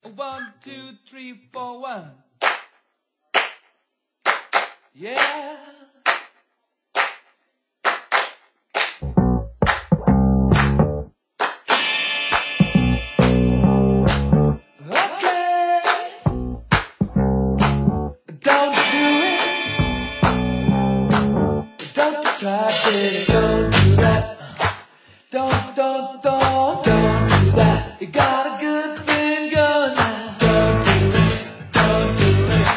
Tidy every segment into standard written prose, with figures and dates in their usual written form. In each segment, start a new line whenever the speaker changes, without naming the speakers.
1, 2, 3, 4, 1. Yeah. Okay. Don't do it. Don't try it. Don't do that. Don't do that. You got a good thing going now. Don't do it. Don't do it.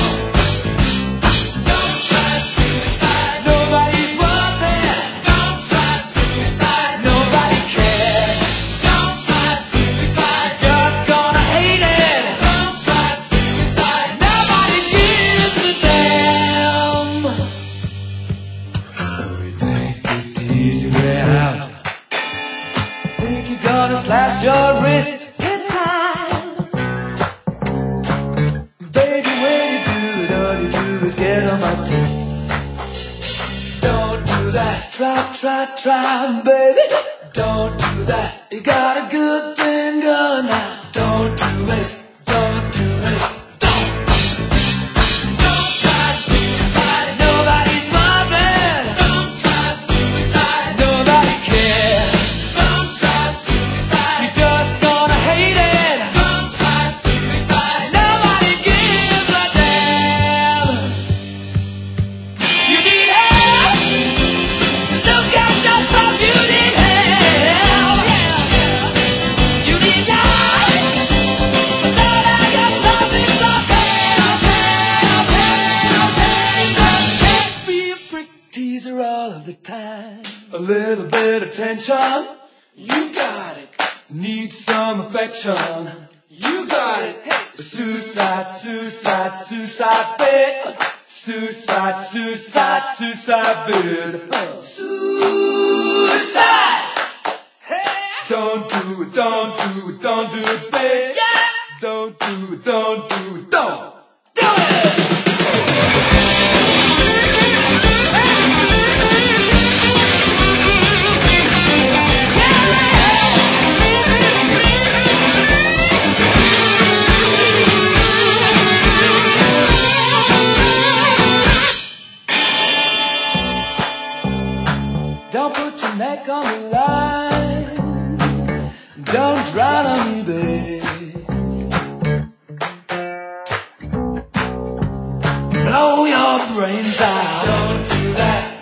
Don't try suicide. Nobody's worthy. Don't try suicide. Nobody cares. Don't try suicide. You're just gonna hate it. Don't try suicide. Nobody gives a damn. So you take this the easy way out. Think you're gonna slash your wrist this time. Baby, when you do it, all you do is get on my tits. Don't do that. Try, baby. Don't do that. You got a good thing going now. Don't do it. Don't do it. Don't try suicide. Nobody's loving. Don't try suicide. Nobody cares. Don't try suicide. You're just gonna hate it. Don't try suicide. Nobody gives a damn. You need help. Look at yourself. You need help. You need life. Know that something's okay. Just be a prick teaser all of the time. A little bit of tension. You got it. Need some affection. You got it. Suicide bit. Suicide bit. Suicide. Don't do it, babe. Yeah. Don't do it, don't do it. Don't put your neck on the line. Don't drown on me, babe. Blow your brains out. Don't do that.